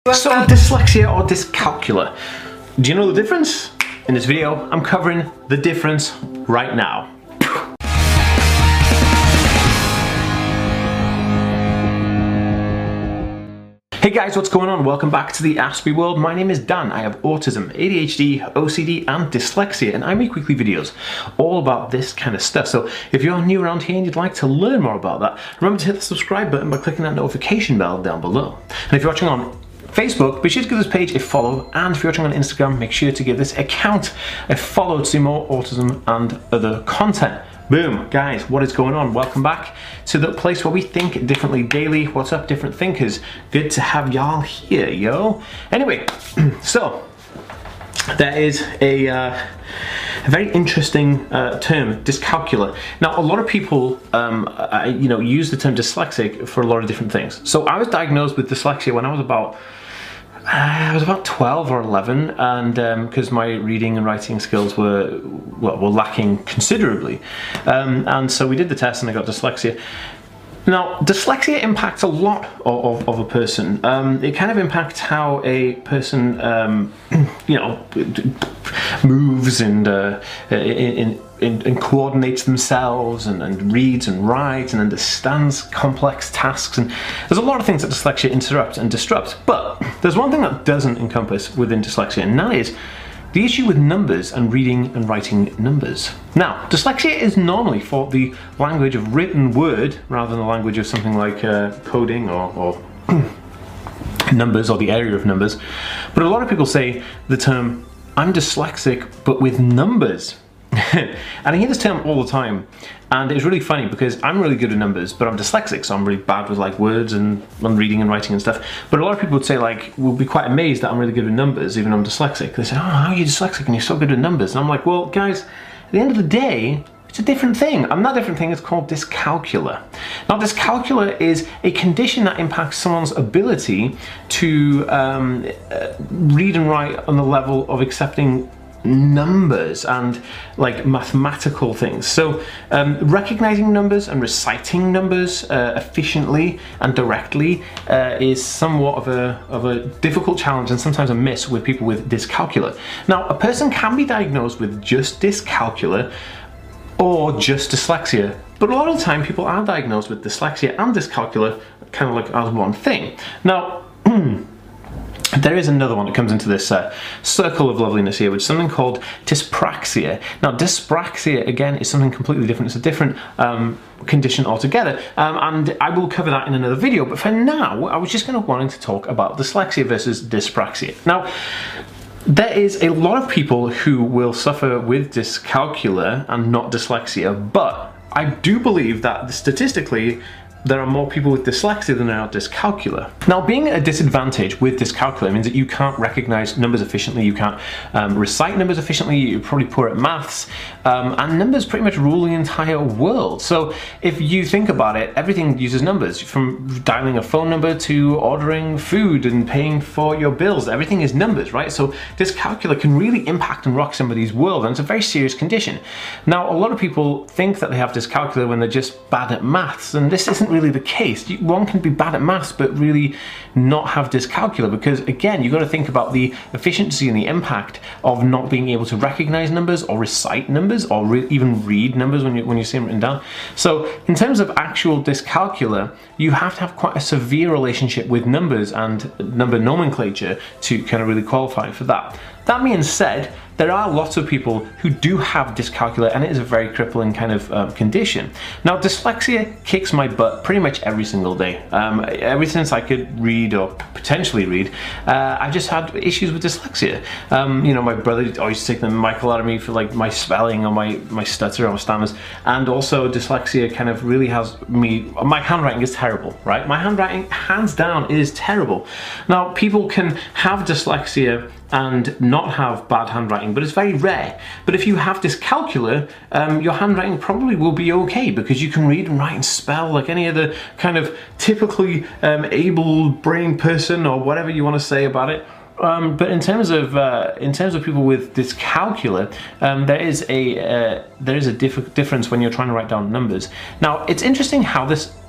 So dyslexia or dyscalculia, do you know the difference? In this video, I'm covering the difference right now. Hey guys, what's going on? Welcome back to the Aspie world. My name is Dan. I have autism, ADHD, OCD and dyslexia, and I make weekly videos all about this kind of stuff. So if you're new around here and you'd like to learn more about that, remember to hit the subscribe button by clicking that notification bell down below. And if you're watching on Facebook, be sure to give this page a follow, and if you're watching on Instagram, make sure to give this account a follow to see more autism and other content. Boom, guys, what is going on? Welcome back to the place where we think differently daily. What's up, different thinkers? Good to have y'all here, yo. Anyway, so there is a very interesting term, dyscalculia. Now, a lot of people, use the term dyslexic for a lot of different things. So I was diagnosed with dyslexia when I was about 12 or 11, and because my reading and writing skills were lacking considerably, and so we did the test and I got dyslexia. Now, dyslexia impacts a lot of a person. It kind of impacts how a person, moves and coordinates themselves and reads and writes and understands complex tasks. And there's a lot of things that dyslexia interrupts and disrupts. But there's one thing that doesn't encompass within dyslexia, and that is the issue with numbers and reading and writing numbers. Now, dyslexia is normally for the language of written word rather than the language of something like coding or numbers, or the area of numbers. But a lot of people say the term, I'm dyslexic, but with numbers. And I hear this term all the time, and it's really funny because I'm really good at numbers, but I'm dyslexic, so I'm really bad with like words and reading and writing and stuff. But a lot of people would say, like, will be quite amazed that I'm really good at numbers, even though I'm dyslexic. They say, oh, how are you dyslexic and you're so good at numbers? And I'm like, well, guys, at the end of the day, it's a different thing. And that different thing is called dyscalculia. Now, dyscalculia is a condition that impacts someone's ability to read and write on the level of accepting numbers and like mathematical things. So recognizing numbers and reciting numbers efficiently and directly is somewhat of a difficult challenge and sometimes a miss with people with dyscalculia. Now, a person can be diagnosed with just dyscalculia or just dyslexia, but a lot of the time people are diagnosed with dyslexia and dyscalculia kind of like as one thing. Now, there is another one that comes into this circle of loveliness here, which is something called dyspraxia. Now, dyspraxia, again, is something completely different. It's a different condition altogether, and I will cover that in another video. But for now, I was just wanting to talk about dyslexia versus dyspraxia. Now, there is a lot of people who will suffer with dyscalculia and not dyslexia, but I do believe that statistically, there are more people with dyslexia than there are dyscalculia. Now, being at a disadvantage with dyscalculia means that you can't recognize numbers efficiently, you can't recite numbers efficiently, you're probably poor at maths, and numbers pretty much rule the entire world. So if you think about it, everything uses numbers, from dialing a phone number to ordering food and paying for your bills. Everything is numbers, right? So dyscalculia can really impact and rock somebody's world, and it's a very serious condition. Now, a lot of people think that they have dyscalculia when they're just bad at maths, and this isn't really the case. One can be bad at maths but really not have dyscalculia, because again, you've got to think about the efficiency and the impact of not being able to recognize numbers or recite numbers or even read numbers when you see them written down. So in terms of actual dyscalculia, you have to have quite a severe relationship with numbers and number nomenclature to kind of really qualify for that. That being said, there are lots of people who do have dyscalculia, and it is a very crippling kind of condition. Now, dyslexia kicks my butt pretty much every single day. Ever since I could read or potentially read, I've just had issues with dyslexia. My brother always used to take the Michael out of me for like my spelling or my stutter or my stammers, and also dyslexia kind of really has me. My handwriting is terrible, right? My handwriting, hands down, is terrible. Now, people can have dyslexia and not have bad handwriting, but it's very rare. But if you have dyscalculia, your handwriting probably will be okay, because you can read and write and spell like any other kind of typically able-brained person, or whatever you want to say about it. But in terms of people with dyscalculia, there is a difference when you're trying to write down numbers. Now, it's interesting how this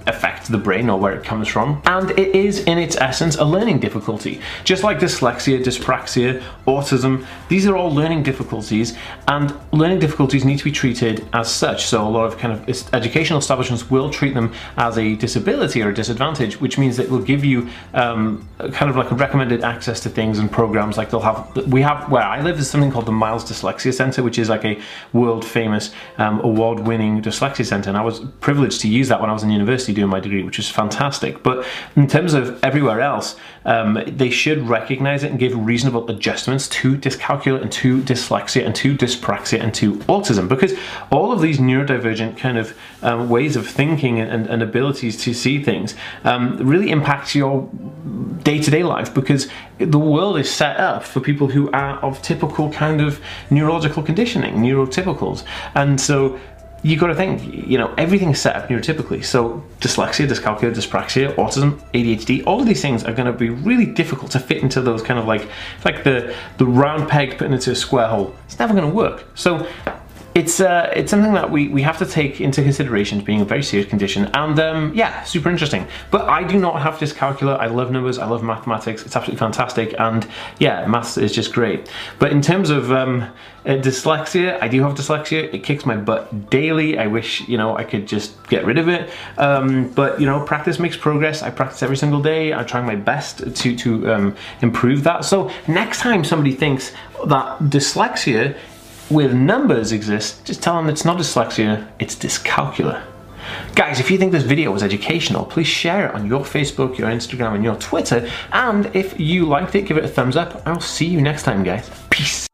affect the brain or where it comes from, and it is in its essence a learning difficulty. Just like dyslexia, dyspraxia, autism, these are all learning difficulties, and learning difficulties need to be treated as such. So a lot of kind of educational establishments will treat them as a disability or a disadvantage, which means that it will give you kind of like a recommended access to things and programs. Like we have where I live, there's something called the Miles Dyslexia Centre, which is like a world famous award-winning dyslexia centre, and I was privileged to use that when I was in university doing my degree, which is fantastic. But in terms of everywhere else, they should recognize it and give reasonable adjustments to dyscalculia and to dyslexia and to dyspraxia and to autism, because all of these neurodivergent kind of ways of thinking and abilities to see things really impacts your day-to-day life, because the world is set up for people who are of typical kind of neurological conditioning, neurotypicals. And so you got to think, you know, everything is set up neurotypically. So dyslexia, dyscalculia, dyspraxia, autism, ADHD, all of these things are going to be really difficult to fit into those kind of like the round peg put into a square hole. It's never going to work. So it's something that we have to take into consideration as being a very serious condition, and yeah, super interesting. But I do not have dyscalculia. I love numbers, I love mathematics, it's absolutely fantastic, and yeah, maths is just great. But in terms of dyslexia, I do have dyslexia. It kicks my butt daily. I wish, you know, I could just get rid of it. But you know, practice makes progress. I practice every single day. I'm trying my best to improve that. So next time somebody thinks that dyslexia with numbers exists, just tell them it's not dyslexia, it's dyscalculia. Guys, if you think this video was educational, please share it on your Facebook, your Instagram, and your Twitter. And if you liked it, give it a thumbs up. I'll see you next time, guys. Peace.